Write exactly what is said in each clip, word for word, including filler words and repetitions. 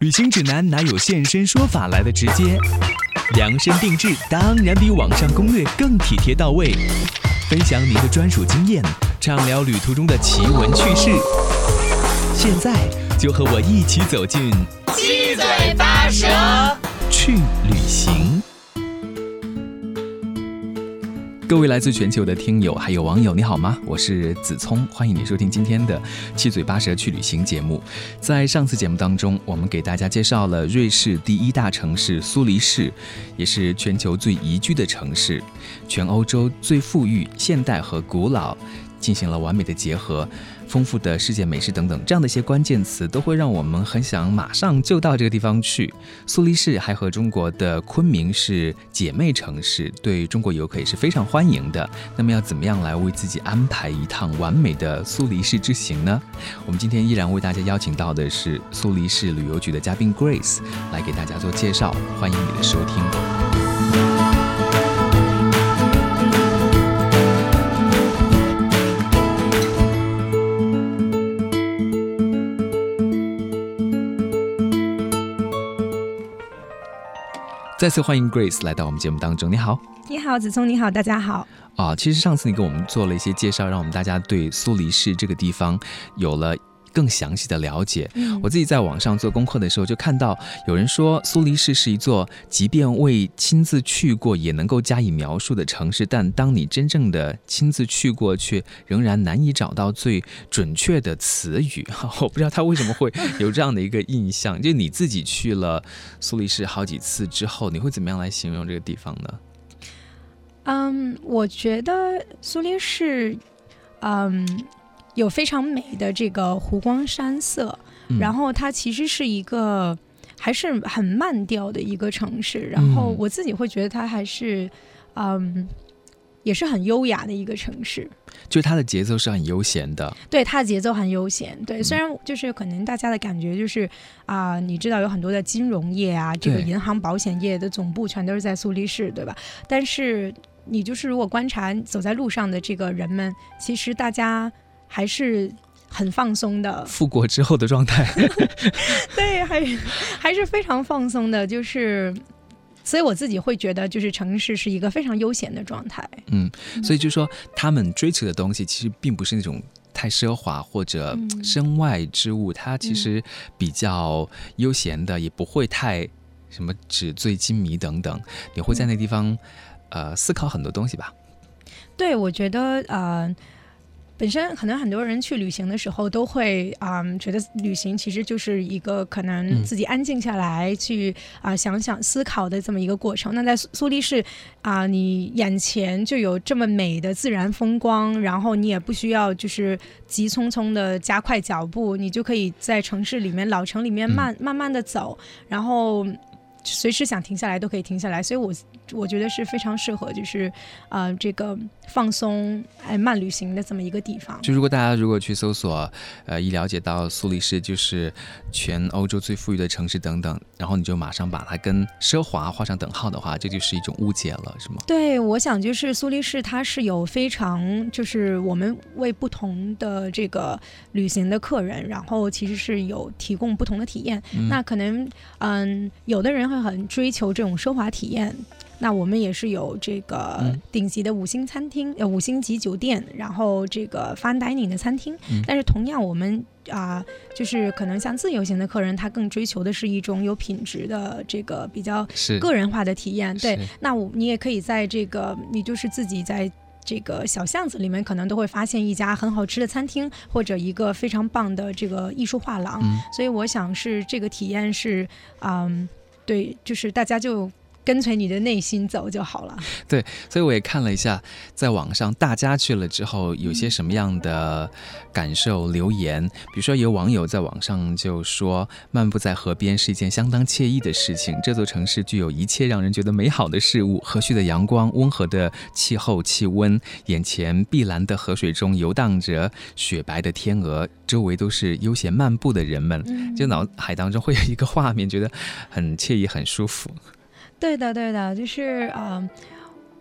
旅行指南哪有现身说法来的直接？量身定制当然比网上攻略更体贴到位。分享您的专属经验，畅聊旅途中的奇闻趣事。现在就和我一起走进七嘴八舌去旅行。各位来自全球的听友还有网友，你好吗？我是子聪，欢迎你收听今天的七嘴八舌去旅行节目。在上次节目当中，我们给大家介绍了瑞士第一大城市苏黎世，也是全球最宜居的城市，全欧洲最富裕、现代和古老，进行了完美的结合，丰富的世界美食等等，这样的一些关键词都会让我们很想马上就到这个地方去。苏黎世还和中国的昆明是姐妹城市，对中国游客也是非常欢迎的。那么要怎么样来为自己安排一趟完美的苏黎世之行呢？我们今天依然为大家邀请到的是苏黎世旅游局的嘉宾 Grace 来给大家做介绍，欢迎你的收听。再次欢迎 Grace 来到我们节目当中。你好。 你好，子聪，你好，大家好。 啊，其实上次你给我们做了一些介绍，让我们大家对苏黎世这个地方有了更详细的了解、嗯、我自己在网上做功课的时候就看到有人说苏黎世是一座即便未亲自去过也能够加以描述的城市，但当你真正的亲自去过却仍然难以找到最准确的词语。我不知道他为什么会有这样的一个印象。就你自己去了苏黎世好几次之后，你会怎么样来形容这个地方呢？ 嗯，我觉得苏黎世嗯有非常美的这个湖光山色、嗯、然后它其实是一个还是很慢调的一个城市，然后我自己会觉得它还是嗯也是很优雅的一个城市， 就是它的节奏是很悠闲的。 对，它的节奏很悠闲。对，虽然就是可能大家的感觉就是啊、呃，你知道有很多的金融业啊，这个银行保险业的总部全都是在苏黎世，对吧？但是你就是如果观察走在路上的这个人们，其实大家还是很放松的， 复国之后的状态。 对，还还是非常放松的，就是所以我自己会觉得就是城市是一个非常悠闲的状态。嗯， 所以就说他们追求的东西其实并不是那种太奢华或者身外之物、嗯、它其实比较悠闲的，也不会太什么纸醉金迷等等，你会在那地方、嗯呃、思考很多东西吧。 对，我觉得呃本身可能很多人去旅行的时候都会、嗯、觉得旅行其实就是一个可能自己安静下来、嗯、去、呃、想想思考的这么一个过程。那在苏黎世、呃、你眼前就有这么美的自然风光，然后你也不需要就是急匆匆的加快脚步，你就可以在城市里面老城里面慢、嗯、慢慢的走，然后随时想停下来都可以停下来，所以我我觉得是非常适合就是呃这个放松哎慢旅行的这么一个地方。 就如果大家如果去搜索呃一了解到苏黎世就是全欧洲最富裕的城市等等，然后你就马上把它跟奢华画上等号的话，这就是一种误解了，是吗？ 对，我想就是苏黎世它是有非常就是我们为不同的这个旅行的客人，然后其实是有提供不同的体验、嗯、那可能嗯有的人会很追求这种奢华体验，那我们也是有这个顶级的五星餐厅、嗯、五星级酒店，然后这个 fine dining 的餐厅、嗯、但是同样我们啊、呃，就是可能像自由行的客人，他更追求的是一种有品质的这个比较个人化的体验。对，那我你也可以在这个你就是自己在这个小巷子里面可能都会发现一家很好吃的餐厅，或者一个非常棒的这个艺术画廊、嗯、所以我想是这个体验是嗯，对，就是大家就跟随你的内心走就好了。 对，所以我也看了一下在网上大家去了之后有些什么样的感受留言，比如说有网友在网上就说漫步在河边是一件相当惬意的事情，这座城市具有一切让人觉得美好的事物，和煦的阳光，温和的气候气温，眼前碧蓝的河水中游荡着雪白的天鹅，周围都是悠闲漫步的人们、嗯、就脑海当中会有一个画面，觉得很惬意很舒服。 对的对的，就是呃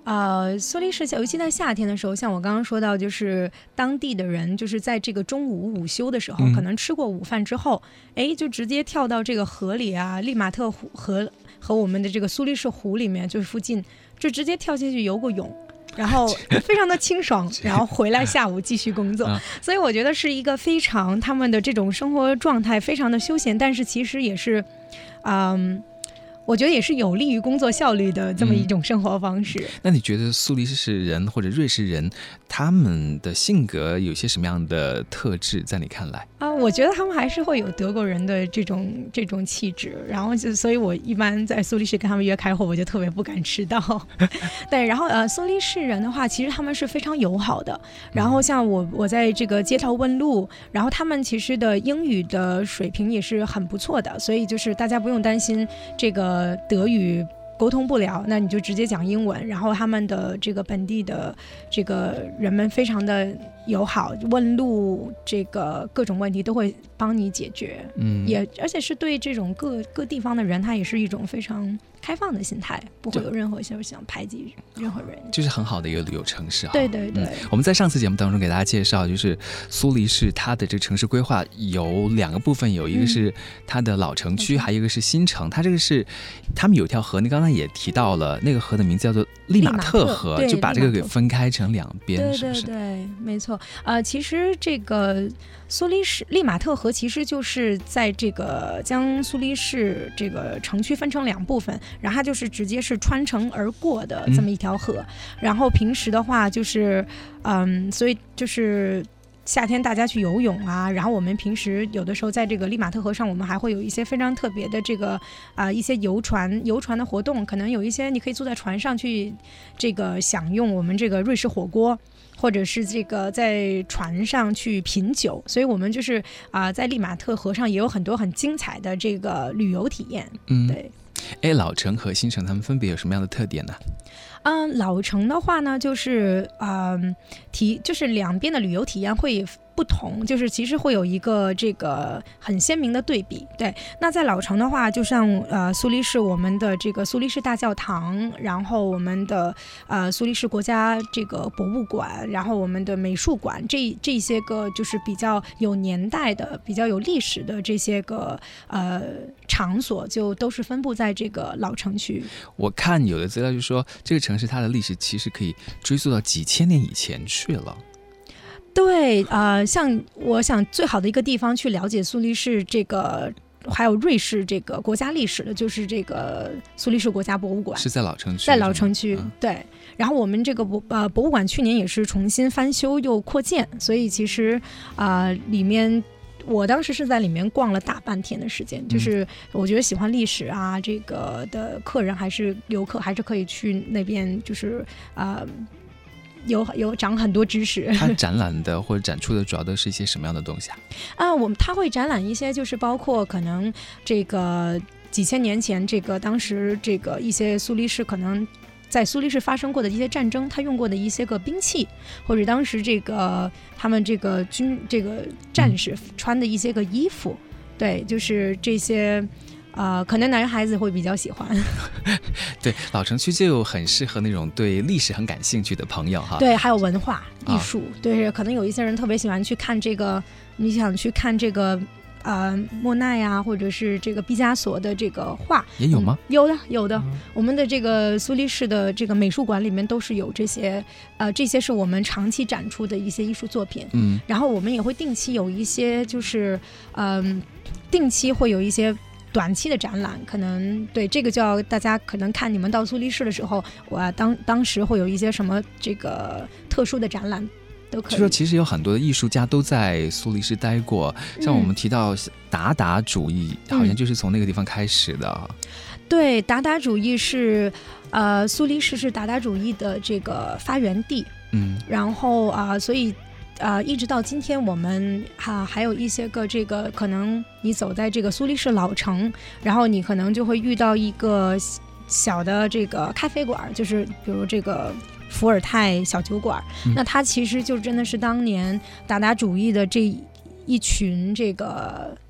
呃，苏黎世尤其在夏天的时候，像我刚刚说到，就是当地的人就是在这个中午午休的时候，嗯、可能吃过午饭之后，哎，就直接跳到这个河里啊，利马特湖和和我们的这个苏黎世湖里面，就是附近，就直接跳进去游个泳。然后非常的清爽，然后回来下午继续工作，所以我觉得是一个非常他们的这种生活状态非常的休闲，但是其实也是，嗯。我觉得也是有利于工作效率的这么一种生活方式。嗯、 那你觉得苏黎世人或者瑞士人他们的性格有些什么样的特质在你看来啊？我觉得他们还是会有德国人的这种这种气质，然后就所以我一般在苏黎世跟他们约开会，我就特别不敢迟到。对，然后呃，苏黎世人的话，其实他们是非常友好的。然后像我我在这个街头问路，然后他们其实的英语的水平也是很不错的，所以就是大家不用担心这个。呃，德语沟通不了，那你就直接讲英文。然后他们的这个本地的这个人们非常的友好，问路这个各种问题都会帮你解决。嗯，也而且是对这种各各地方的人，他也是一种非常开放的心态，不会有任何想想排挤任何人， 就是很好的一个旅游城市。 对对对、嗯， 我们在上次节目当中给大家介绍，就是苏黎世它的这个城市规划有两个部分，有一个是它的老城区，嗯、还有一个是新城。它这个是他们有条河，你刚才也提到了，那个河的名字叫做利马特河，就把这个给分开成两边， 对是不是？ 对对，没错。呃，其实这个苏黎世利马特河其实就是在这个将苏黎世这个城区分成两部分。然后它就是直接是穿城而过的这么一条河、嗯、然后平时的话就是嗯，所以就是夏天大家去游泳啊，然后我们平时有的时候在这个利马特河上，我们还会有一些非常特别的这个啊、呃、一些游船游船的活动，可能有一些你可以坐在船上去这个享用我们这个瑞士火锅，或者是这个在船上去品酒，所以我们就是啊、呃、在利马特河上也有很多很精彩的这个旅游体验。嗯，对。 哎，老城和新城他们分别有什么样的特点呢？ 嗯，老城的话呢，就是嗯，体就是两边的旅游体验会不同，就是其实会有一个这个很鲜明的对比。对，那在老城的话，就像呃苏黎世我们的这个苏黎世大教堂，然后我们的呃苏黎世国家这个博物馆，然后我们的美术馆，这这些个就是比较有年代的、比较有历史的这些个呃场所，就都是分布在这个老城区。 我看有的资料就说，这个城市它的历史其实可以追溯到几千年以前去了。 对，呃，像我想最好的一个地方去了解苏黎世这个还有瑞士这个国家历史的，就是这个苏黎世国家博物馆， 是在老城区， 在老城区、嗯、对。然后我们这个博呃博物馆去年也是重新翻修又扩建，所以其实啊、呃、里面我当时是在里面逛了大半天的时间，就是我觉得喜欢历史啊这个的客人还是游客还是可以去那边，就是呃有有长很多知识。 它展览的或者展出的主要都是一些什么样的东西啊？ 啊，我们它会展览一些，就是包括可能这个几千年前，这个当时这个一些苏黎世可能在苏黎世发生过的一些战争，他用过的一些个兵器，或者当时这个他们这个军这个战士穿的一些个衣服，嗯、对，就是这些。呃，可能男孩子会比较喜欢。 对，老城区就很适合那种对历史很感兴趣的朋友哈。 对，还有文化艺术、哦，对，可能有一些人特别喜欢去看这个，你想去看这个呃莫奈啊，或者是这个毕加索的这个画， 也有吗？ 嗯、有的，有的、嗯。我们的这个苏黎世的这个美术馆里面都是有这些，呃，这些是我们长期展出的一些艺术作品。嗯，然后我们也会定期有一些，就是嗯、呃，定期会有一些。短期的展览，可能对这个就要大家可能看你们到苏黎世的时候，我当当时会有一些什么这个特殊的展览都可以。 就说其实有很多的艺术家都在苏黎世待过，像我们提到达达主义、嗯、好像就是从那个地方开始的。 嗯、对，达达主义是呃苏黎世是达达主义的这个发源地。嗯，然后啊、呃，所以。呃，一直到今天，我们哈、啊、还有一些个这个，可能你走在这个苏黎世老城，然后你可能就会遇到一个小的这个咖啡馆，就是比如这个伏尔泰小酒馆、嗯，那它其实就真的是当年达达主义的这一群这个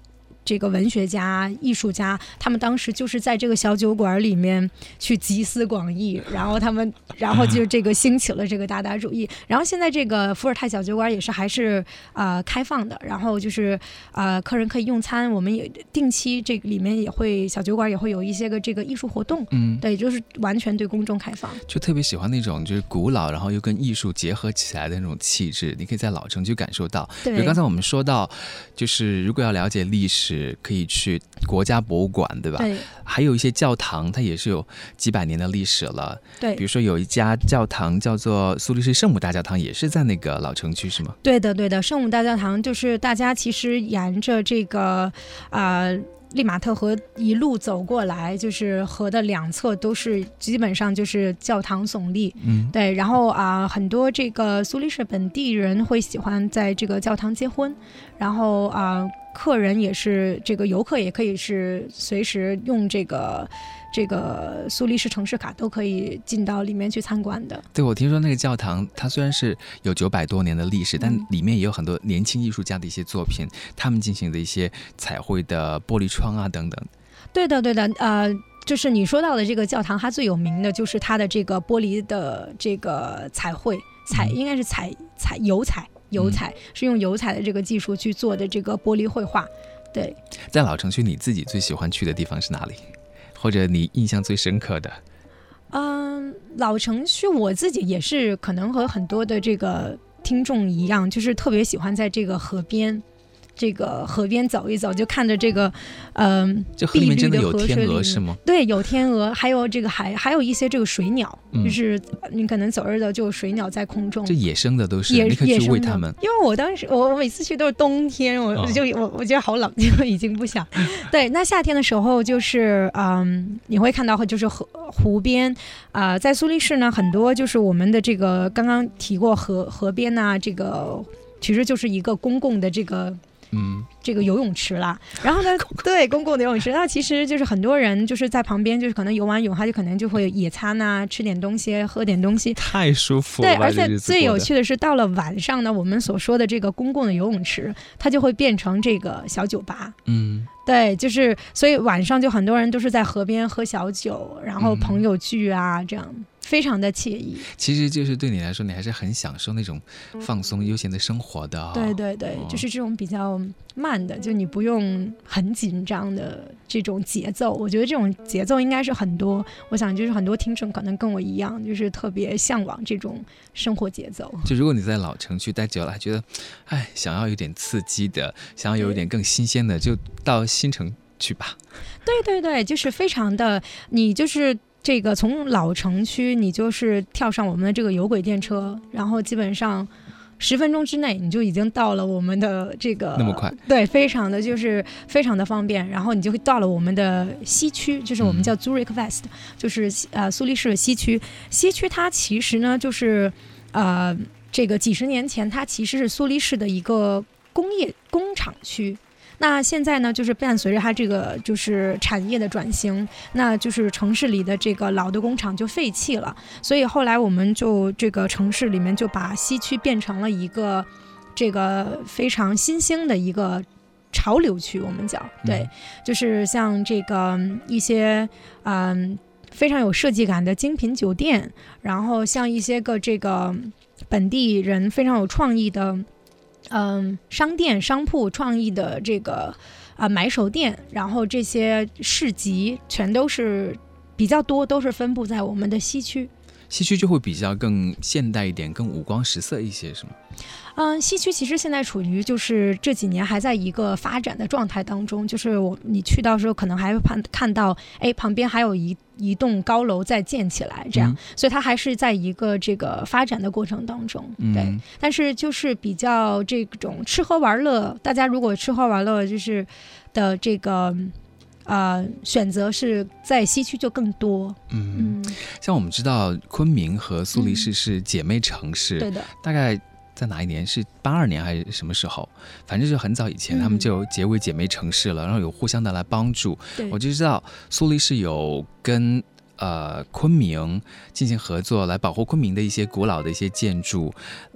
这个文学家、艺术家，他们当时就是在这个小酒馆里面去集思广益，然后他们，然后就这个兴起了这个达达主义。然后现在这个伏尔泰小酒馆也是还是呃开放的，然后就是呃客人可以用餐，我们也定期这个里面也会小酒馆也会有一些个这个艺术活动，嗯，对，就是完全对公众开放。 就特别喜欢那种就是古老，然后又跟艺术结合起来的那种气质，你可以在老城区感受到。比如刚才我们说到，就是如果要了解历史。可以去国家博物馆，对吧？ 对。 还有一些教堂，它也是有几百年的历史了。 对。 比如说有一家教堂叫做苏黎世圣母大教堂，也是在那个老城区，是吗？ 对的，对的。圣母大教堂就是大家其实沿着这个呃利马特河一路走过来，就是河的两侧都是基本上就是教堂耸立，嗯，对。然后啊、呃，很多这个苏黎世本地人会喜欢在这个教堂结婚，然后啊。呃客人也是这个游客也可以是随时用这个这个苏黎世城市卡都可以进到里面去参观的。 对，我听说那个教堂它虽然是有九百多年的历史，但里面也有很多年轻艺术家的一些作品，他们进行的一些彩绘的玻璃窗啊等等。 对的对的，呃就是你说到的这个教堂，它最有名的就是它的这个玻璃的这个彩绘彩、嗯、应该是彩彩油彩油彩、嗯、是用油彩的这个技术去做的这个玻璃绘画。对， 在老城区你自己最喜欢去的地方是哪里，或者你印象最深刻的？ 嗯，老城区我自己也是可能和很多的这个听众一样，就是特别喜欢在这个河边这个河边走一走，就看着这个嗯、呃， 这河里面真的有天鹅是吗？ 对，有天鹅，还有这个还还有一些这个水鸟、嗯、就是你可能走着走就有水鸟在空中， 这野生的都是，你可以去喂它们。 因为我当时我我每次去都是冬天，我、哦、就我我觉得好冷，就已经不想。对，那夏天的时候就是嗯，你会看到就是河湖边啊、呃，在苏黎世呢，很多就是我们的这个刚刚提过河河边呐、啊，这个其实就是一个公共的这个。嗯，这个游泳池啦，然后呢，对，公共的游泳池，那其实就是很多人就是在旁边，就是可能游完泳，他就可能就会野餐啊，吃点东西，喝点东西， 太舒服了。 对，而且最有趣的是，到了晚上呢，我们所说的这个公共的游泳池，它就会变成这个小酒吧。嗯，对，就是所以晚上就很多人都是在河边喝小酒，然后朋友聚啊，嗯、这样。非常的惬意， 其实就是对你来说，你还是很享受那种放松悠闲的生活的、哦。 对对对、哦，就是这种比较慢的，就你不用很紧张的这种节奏。我觉得这种节奏应该是很多，我想就是很多听众可能跟我一样，就是特别向往这种生活节奏。 就如果你在老城区待久了，还觉得，哎，想要有点刺激的，想要有一点更新鲜的，就到新城去吧。 对对对，就是非常的，你就是。这个从老城区，你就是跳上我们的这个有轨电车，然后基本上十分钟之内你就已经到了我们的这个， 那么快？ 对，非常的就是非常的方便，然后你就会到了我们的西区，就是我们叫 Zurich West，、嗯、就是呃苏黎世的西区。西区它其实呢就是呃这个几十年前它其实是苏黎世的一个工业工厂区。那现在呢，就是伴随着它这个就是产业的转型，那就是城市里的这个老的工厂就废弃了，所以后来我们就这个城市里面就把西区变成了一个这个非常新兴的一个潮流区，我们叫对、嗯，就是像这个一些嗯非常有设计感的精品酒店，然后像一些个这个本地人非常有创意的。嗯，商店、商铺、创意的这个啊、呃、买手店，然后这些市集全都是比较多，都是分布在我们的西区。 西区就会比较更现代一点，更五光十色一些，是吗？ 嗯，西区其实现在处于就是这几年还在一个发展的状态当中，就是我你去到时候可能还会看看到，哎，旁边还有一一栋高楼在建起来，这样、嗯，所以它还是在一个这个发展的过程当中，对。嗯、但是就是比较这种吃喝玩乐，大家如果吃喝玩乐就是的这个。呃，选择是在西区就更多。嗯，嗯像我们知道昆明和苏黎世是姐妹城市，嗯、对的。大概在哪一年？是八二年还是什么时候？反正就很早以前，嗯、他们就结为姐妹城市了，然后有互相的来帮助。我就知道苏黎世有跟呃昆明进行合作，来保护昆明的一些古老的一些建筑。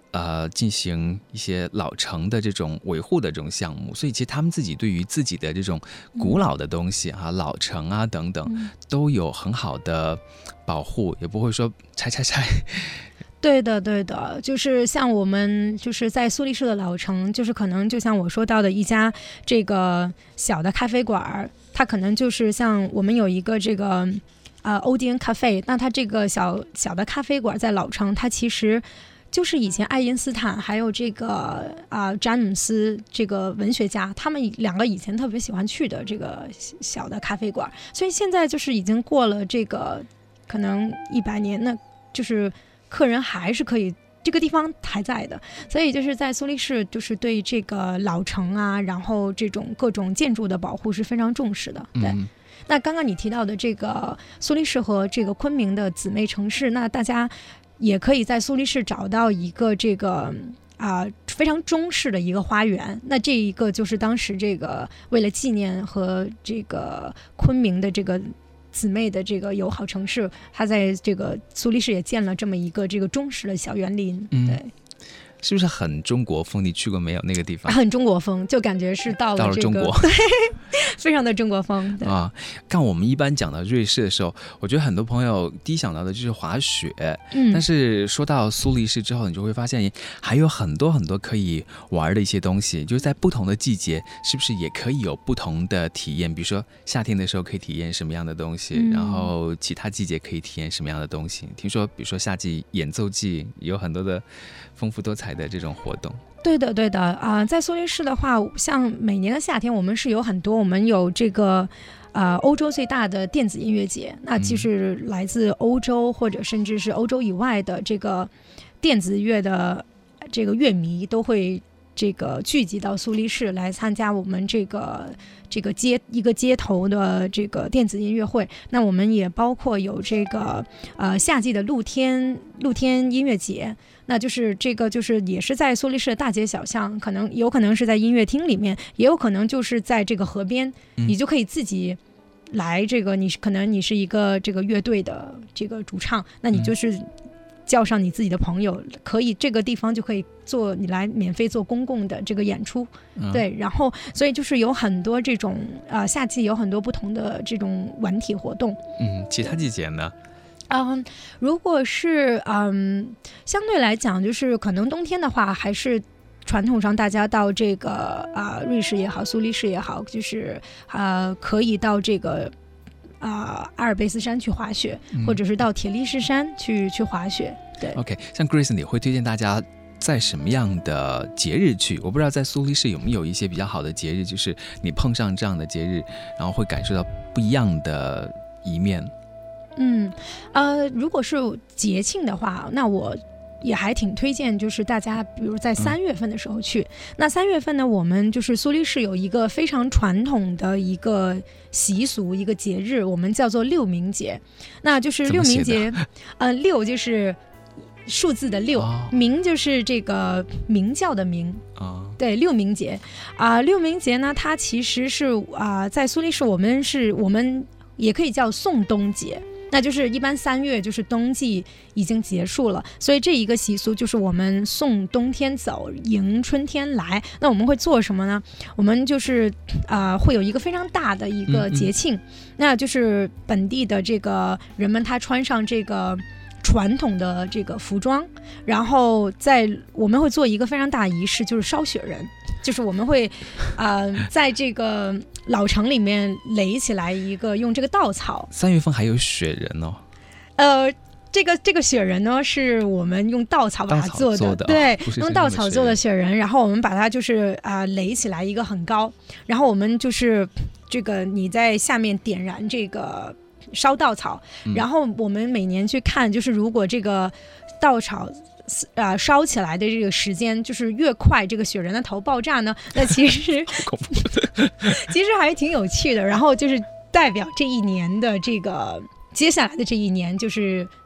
呃进行一些老城的这种维护的这种项目，所以其实他们自己对于自己的这种古老的东西啊、嗯、老城啊等等、嗯、都有很好的保护，也不会说拆拆拆。 对的对的，就是像我们就是在苏黎世的老城，就是可能就像我说到的一家这个小的咖啡馆，它可能就是像我们有一个这个呃 Odeon Cafe， 那它这个小小的咖啡馆在老城，它其实就是以前爱因斯坦还有这个啊、呃、詹姆斯这个文学家，他们两个以前特别喜欢去的这个小的咖啡馆，所以现在就是已经过了这个可能一百年，那就是客人还是可以，这个地方还在的，所以就是在苏黎世，就是对这个老城啊，然后这种各种建筑的保护是非常重视的。对，嗯、那刚刚你提到的这个苏黎世和这个昆明的姊妹城市，那大家也可以在苏黎世找到一个这个啊、呃、非常中式的一个花园。那这一个就是当时这个为了纪念和这个昆明的这个姊妹的这个友好城市，它在这个苏黎世也建了这么一个这个中式的小园林。嗯、对， 是不是很中国风？你去过没有那个地方？ 很中国风，就感觉是到了、这个、 到了中国， 对，非常的中国风。对啊，看我们一般讲到瑞士的时候，我觉得很多朋友第一想到的就是滑雪，嗯，但是说到苏黎世之后，你就会发现还有很多很多可以玩的一些东西，就是在不同的季节，是不是也可以有不同的体验？比如说夏天的时候可以体验什么样的东西，嗯、然后其他季节可以体验什么样的东西？听说，比如说夏季演奏季有很多的丰富多彩的这种活动。 对的对的啊、呃，在苏黎世的话，像每年的夏天我们是有很多，我们有这个呃欧洲最大的电子音乐节，那就是来自欧洲或者甚至是欧洲以外的这个电子乐的这个乐迷都会这个聚集到苏黎世来参加我们这个这个街一个街头的这个电子音乐会。那我们也包括有这个呃夏季的露天露天音乐节，那就是这个就是也是在苏黎世的大街小巷，可能有可能是在音乐厅里面，也有可能就是在这个河边，你就可以自己来这个，你可能你是一个这个乐队的这个主唱，那你就是叫上你自己的朋友，可以这个地方就可以做你来免费做公共的这个演出、嗯、对，然后所以就是有很多这种呃夏季有很多不同的这种文体活动。 嗯，其他季节呢？ 嗯，如果是嗯相对来讲，就是可能冬天的话，还是传统上大家到这个啊、呃、瑞士也好，苏黎世也好，就是呃可以到这个啊、呃、阿尔卑斯山去滑雪、嗯、或者是到铁力士山去去滑雪。对 ，OK， 像 Grace 你会推荐大家在什么样的节日去？我不知道在苏黎世有没有一些比较好的节日，就是你碰上这样的节日，然后会感受到不一样的一面。 嗯，呃，如果是节庆的话，那我也还挺推荐，就是大家比如在三月份的时候去。嗯、那三月份呢，我们就是苏黎世有一个非常传统的一个习俗，一个节日，我们叫做六冥节。那就是六冥节，呃，六就是数字的六，哦、冥就是这个明教的明。哦、对，六冥节啊、呃，六冥节呢，它其实是啊、呃，在苏黎世我们是我们也可以叫送冬节。那就是一般三月就是冬季已经结束了，所以这一个习俗就是我们送冬天走，迎春天来。那我们会做什么呢？我们就是呃会有一个非常大的一个节庆，嗯嗯那就是本地的这个人们他穿上这个传统的这个服装，然后在我们会做一个非常大仪式，就是烧雪人。就是我们会呃在这个老城里面垒起来一个用这个稻草。 三月份还有雪人哦。 呃这个这个雪人呢是我们用稻草把它做的， 做的对、 哦、 用稻草做的雪人，然后我们把它就是啊、呃、垒起来一个很高，然后我们就是这个你在下面点燃这个烧稻草、嗯、然后我们每年去看，就是如果这个稻草呃，烧起来的这个时间就是越快，这个雪人的头爆炸呢，那其实其实还挺有趣的。然后就是代表这一年的这个接下来的这一年，就是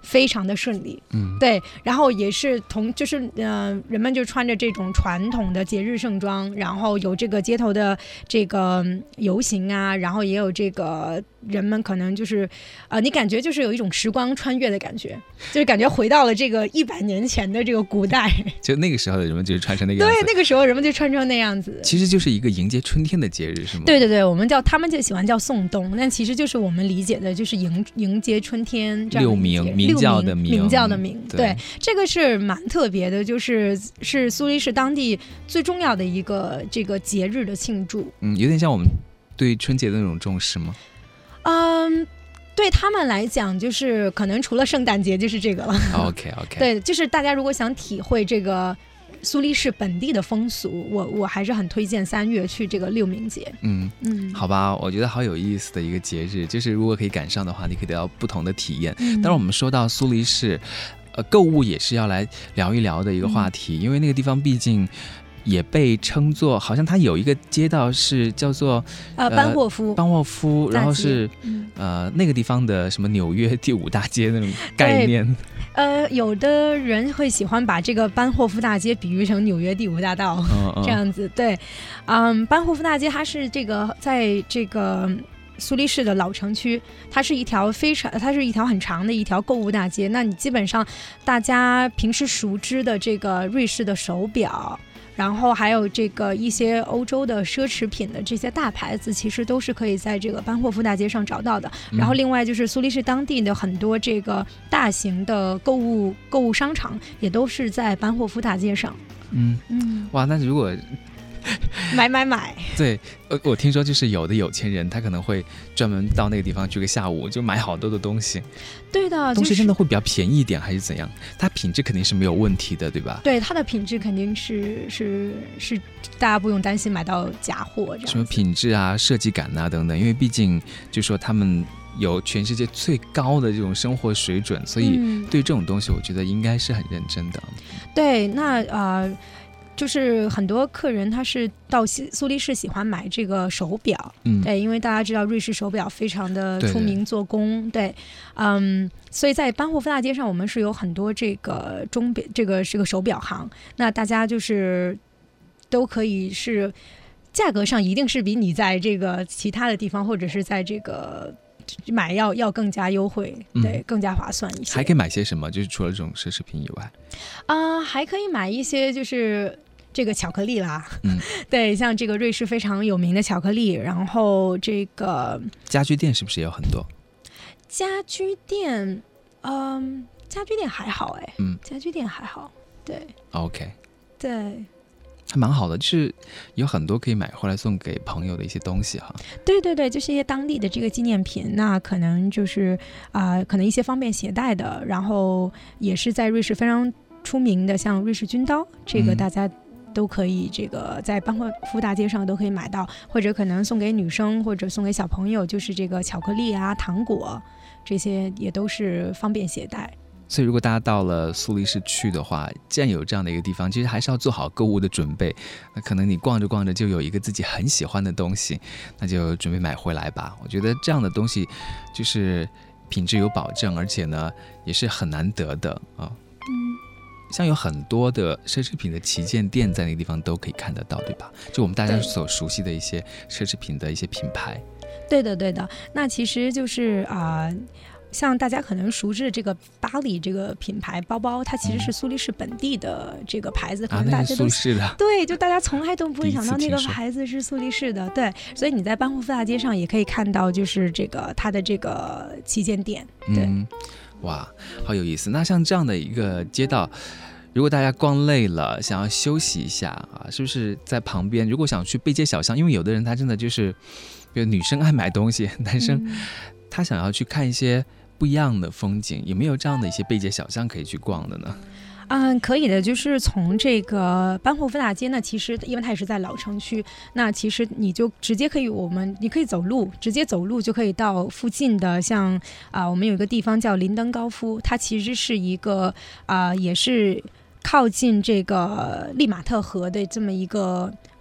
非常的顺利， 嗯， 对，然后也是同就是呃，人们就穿着这种传统的节日盛装，然后有这个街头的这个游行啊，然后也有这个人们可能就是呃，你感觉就是有一种时光穿越的感觉，就是感觉回到了这个一百年前的这个古代， 就那个时候的人们就是穿成那个样子， 对，那个时候人们就穿成那样子， 其实就是一个迎接春天的节日，是吗？ 对对对，我们叫他们就喜欢叫送冬，但其实就是我们理解的就是迎迎接春天这样的六冥冥教的冥冥教的冥， 对， 对，这个是蛮特别的，就是是苏黎世当地最重要的一个这个节日的庆祝。 嗯，有点像我们对春节的那种重视吗？ 嗯，对他们来讲，就是可能除了圣诞节就是这个了。 OK OK， 对，就是大家如果想体会这个苏黎世本地的风俗，我我还是很推荐三月去这个六冥节。 嗯嗯， 好吧，我觉得好有意思的一个节日，就是如果可以赶上的话，你可以得到不同的体验。 嗯、 当然，我们说到苏黎世，呃，购物也是要来聊一聊的一个话题，嗯、因为那个地方毕竟也被称作，好像它有一个街道是叫做呃班霍夫， 班霍夫，然后是、 嗯、 呃那个地方的什么纽约第五大街那种概念。 呃，有的人会喜欢把这个班霍夫大街比喻成纽约第五大道，嗯嗯这样子。对，嗯，班霍夫大街它是这个在这个苏黎世的老城区，它是一条非常，它是一条很长的一条购物大街。那你基本上大家平时熟知的这个瑞士的手表，然后还有这个一些欧洲的奢侈品的这些大牌子，其实都是可以在这个班霍夫大街上找到的。然后另外就是苏黎世当地的很多这个大型的购物购物商场，也都是在班霍夫大街上。 嗯嗯，哇，那如果买买买， 对，呃，我听说就是有的有钱人他可能会专门到那个地方去个下午，就买好多的东西。 对的， 东西真的会比较便宜一点还是怎样？它品质肯定是没有问题的，对吧？ 对，它的品质肯定是是是，大家不用担心买到假货这样。 什么品质啊、设计感啊等等，因为毕竟就说他们有全世界最高的这种生活水准，所以对这种东西我觉得应该是很认真的。 嗯、对，那呃。就是很多客人他是到苏黎世喜欢买这个手表，嗯，对，因为大家知道瑞士手表非常的出名做工，对, 对，嗯，所以在班霍夫大街上我们是有很多这个钟表，这个是个手表行，那大家就是都可以是价格上一定是比你在这个其他的地方或者是在这个买要要更加优惠，对、嗯，更加划算一些。 还可以买些什么？就是除了这种奢侈品以外， 啊、呃，还可以买一些就是这个巧克力啦， 嗯， 对，像这个瑞士非常有名的巧克力，然后这个家居店是不是也有很多？ 家居店，嗯，家居店还好哎， 嗯， 家居店还好，对 ，OK， 对。 还蛮好的，就是有很多可以买回来送给朋友的一些东西哈。 对对对，就是一些当地的这个纪念品，那可能就是啊、呃，可能一些方便携带的，然后也是在瑞士非常出名的，像瑞士军刀，这个大家都可以这个在班霍夫大街上都可以买到，或者可能送给女生或者送给小朋友，就是这个巧克力啊、糖果这些也都是方便携带。 所以如果大家到了苏黎世去的话，既然有这样的一个地方，其实还是要做好购物的准备。那可能你逛着逛着就有一个自己很喜欢的东西，那就准备买回来吧。我觉得这样的东西就是品质有保证，而且呢也是很难得的啊。 嗯， 像有很多的奢侈品的旗舰店在那个地方都可以看得到，对吧？就我们大家所熟悉的一些奢侈品的一些品牌。 对的对的，那其实就是啊、呃像大家可能熟知的这个巴黎这个品牌包包，它其实是苏黎世本地的这个牌子， 嗯、 可能大家都、 啊、是的， 对，就大家从来都不会想到那个牌子是苏黎世的，对，所以你在班霍夫大街上也可以看到，就是这个它的这个旗舰店，对、 嗯，哇，好有意思。那像这样的一个街道，如果大家逛累了，想要休息一下啊，是不是在旁边？如果想去背街小巷，因为有的人他真的就是，比如女生爱买东西，男生、嗯、他想要去看一些不一样的风景，有没有这样的一些背街小巷可以去逛的呢？ 嗯，可以的，就是从这个班霍夫大街呢，其实因为它也是在老城区，那其实你就直接可以，我们你可以走路，直接走路就可以到附近的，像啊、呃，我们有一个地方叫林登高夫，它其实是一个啊、呃，也是靠近这个利马特河的这么一个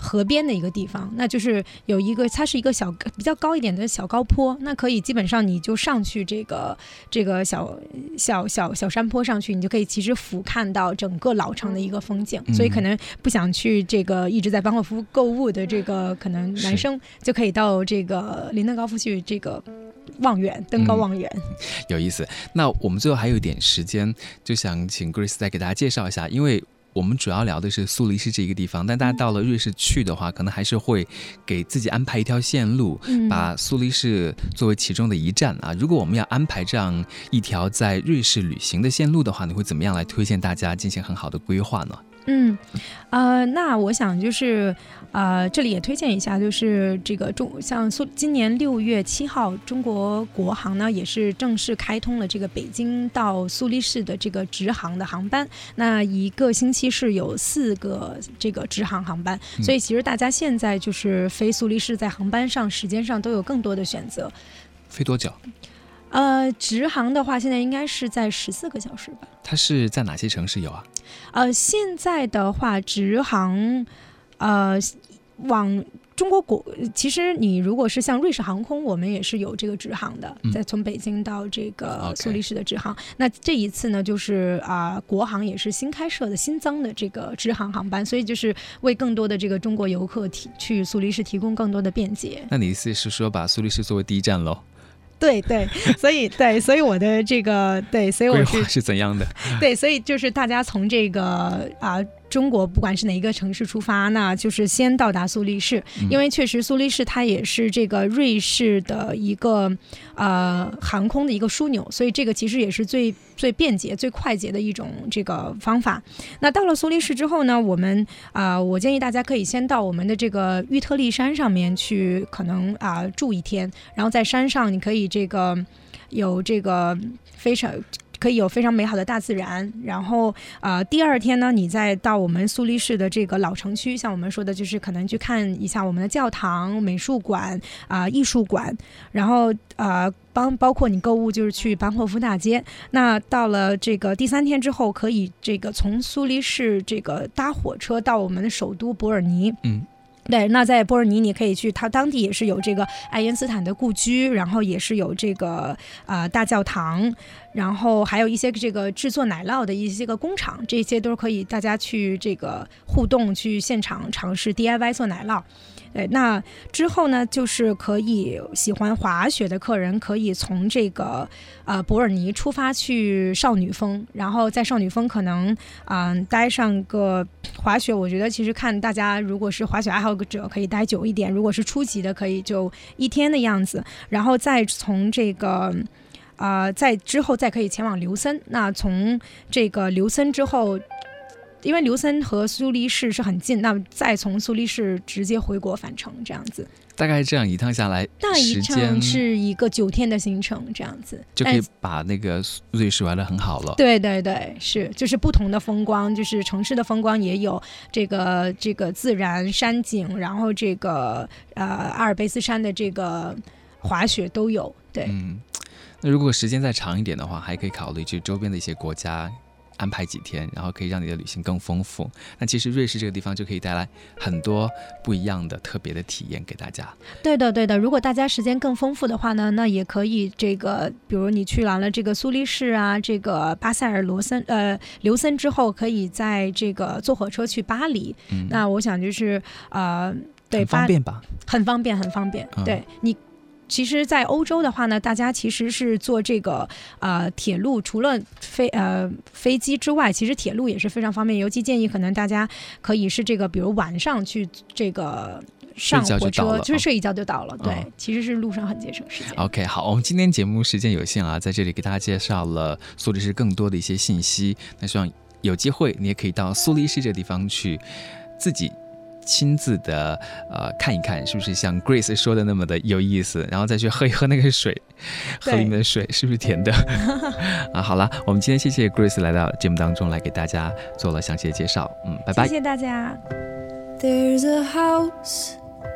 河边的一个地方，那就是有一个它是一个小比较高一点的小高坡，那可以基本上你就上去这个这个小小小小山坡上去，你就可以其实俯瞰到整个老城的一个风景、嗯、所以可能不想去这个一直在班霍夫购物的这个可能男生就可以到这个林登高夫去这个望远登高望远、嗯、 有意思。那我们最后还有一点时间，就想请 Grace 再给大家介绍一下，因为我们主要聊的是苏黎世这个地方，但大家到了瑞士去的话、嗯、可能还是会给自己安排一条线路、嗯、把苏黎世作为其中的一站啊。如果我们要安排这样一条在瑞士旅行的线路的话，你会怎么样来推荐大家进行很好的规划呢？ 嗯，呃，那我想就是，呃，这里也推荐一下，就是这个中像苏今年六月七号，中国国航呢也是正式开通了这个北京到苏黎世的这个直航的航班。那一个星期是有四个这个直航航班，嗯、所以其实大家现在就是飞苏黎世，在航班上时间上都有更多的选择。 飞多久？ 呃，直航的话，现在应该是在十四个小时吧。 它是在哪些城市有啊？ 呃，现在的话，直航，呃，往中国国，其实你如果是像瑞士航空，我们也是有这个直航的，嗯、在从北京到这个苏黎世的直航。Okay. 那这一次呢，就是啊、呃，国航也是新开设的、新增的这个直航航班，所以就是为更多的这个中国游客提去苏黎世提供更多的便捷。 那你意思是说，把苏黎世作为第一站喽？ 对对，所以对，所以我的这个对，所以我是规划是怎样的？ 对，所以就是大家从这个啊、呃、中国不管是哪一个城市出发，那就是先到达苏黎世、嗯，因为确实苏黎世它也是这个瑞士的一个呃航空的一个枢纽，所以这个其实也是最最便捷、最快捷的一种这个方法。那到了苏黎世之后呢，我们啊、呃，我建议大家可以先到我们的这个玉特利山上面去，可能啊、呃、住一天，然后在山上你可以这个有这个非常。可以有非常美好的大自然，然后呃，第二天呢，你再到我们苏黎世的这个老城区，像我们说的，就是可能去看一下我们的教堂、美术馆啊、呃、艺术馆，然后呃，包包括你购物，就是去班霍夫大街。那到了这个第三天之后，可以这个从苏黎世这个搭火车到我们的首都伯尔尼。嗯。对，那在波尔尼你可以去，它当地也是有这个爱因斯坦的故居，然后也是有这个呃大教堂，然后还有一些这个制作奶酪的一些个工厂，这些都可以大家去这个互动，去现场尝试 D I Y 做奶酪。对，那之后呢，就是可以喜欢滑雪的客人可以从这个呃伯尔尼出发去少女峰，然后在少女峰可能嗯、呃、待上个滑雪，我觉得其实看大家如果是滑雪爱好者可以待久一点，如果是初级的可以就一天的样子，然后再从这个呃在之后再可以前往琉森。那从这个琉森之后，因为琉森和苏黎世是很近，那再从苏黎世直接回国返程，这样子。 大概这样一趟下来， 那一趟是一个九天的行程，这样子就可以把那个瑞士玩得很好了。 对对对，是，就是不同的风光，就是城市的风光也有，这个这个自然山景，然后这个呃阿尔卑斯山的这个滑雪都有。对， 嗯，那如果时间再长一点的话，还可以考虑去周边的一些国家。安排几天，然后可以让你的旅行更丰富。那其实瑞士这个地方就可以带来很多不一样的特别的体验给大家。 对的对的，如果大家时间更丰富的话呢，那也可以这个比如你去完了这个苏黎世啊，这个巴塞尔罗森呃琉森之后，可以在这个坐火车去巴黎、嗯、那我想就是呃对， 很方便吧？ 很方便很方便、嗯、对你其实在欧洲的话呢，大家其实是坐这个呃铁路，除了飞呃飞机之外，其实铁路也是非常方便。尤其建议可能大家可以是这个比如晚上去这个上火车，就是睡一觉就到了。对、哦，其实是路上很节省时间。 OK， 好，我们今天节目时间有限啊，在这里给大家介绍了苏黎世更多的一些信息。那希望有机会你也可以到苏黎世这个地方去自己亲自的呃看一看是不是像 Grace 说的那么的有意思，然后再去喝一喝那个水，喝里面的水是不是甜的啊？好了，我们今天谢谢 Grace 来到节目当中来给大家做了详细的介绍。嗯，拜拜。 谢谢大家。 There's a house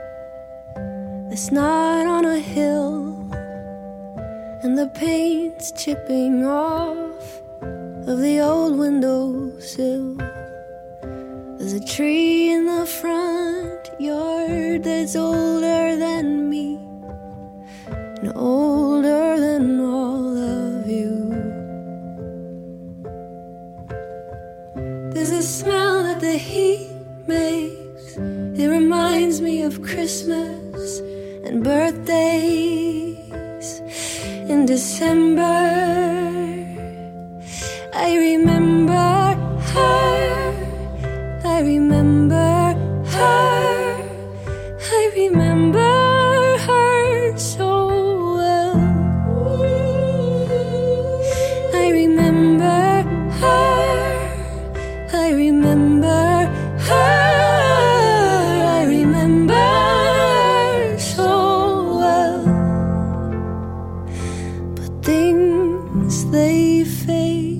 that's not on a hill and the paint's chipping off of the old windowsill. There's a tree in the front yard that's older than me and older than all of you. There's a smell that the heat makes. It reminds me of Christmas and birthdays in December. I remember her, I remember her, I remember her so well. I remember her, I remember her, I remember so well. But things, they fade.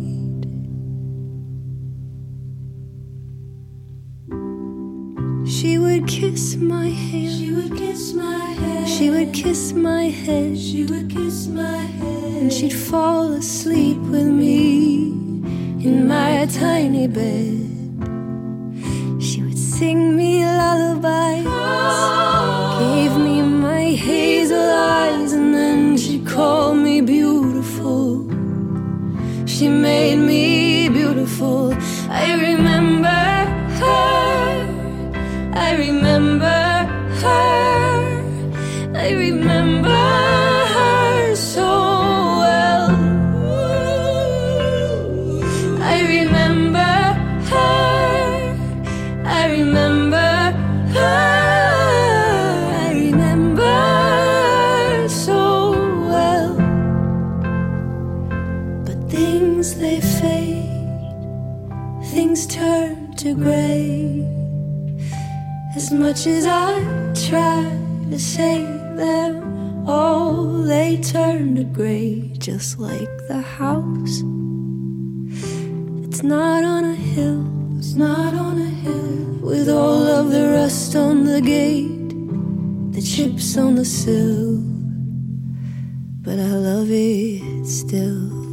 She would kiss my hand, she would kiss my head, she would kiss my head, she would kiss my head, and she'd fall asleep with me in my tiny bed. She would sing me lullabies, gave me my hazel eyes, and then she'd call me beautiful. She made me beautiful. I remember her, I remember her, I remember her so well. I remember her, I remember her, I remember so well. But things, they fade, things turn to gray. As much as I try to save them all, they turn to gray, just like the house. It's not on a hill, it's not on a hill, with all of the rust on the gate, the chips on the sill, but I love it still.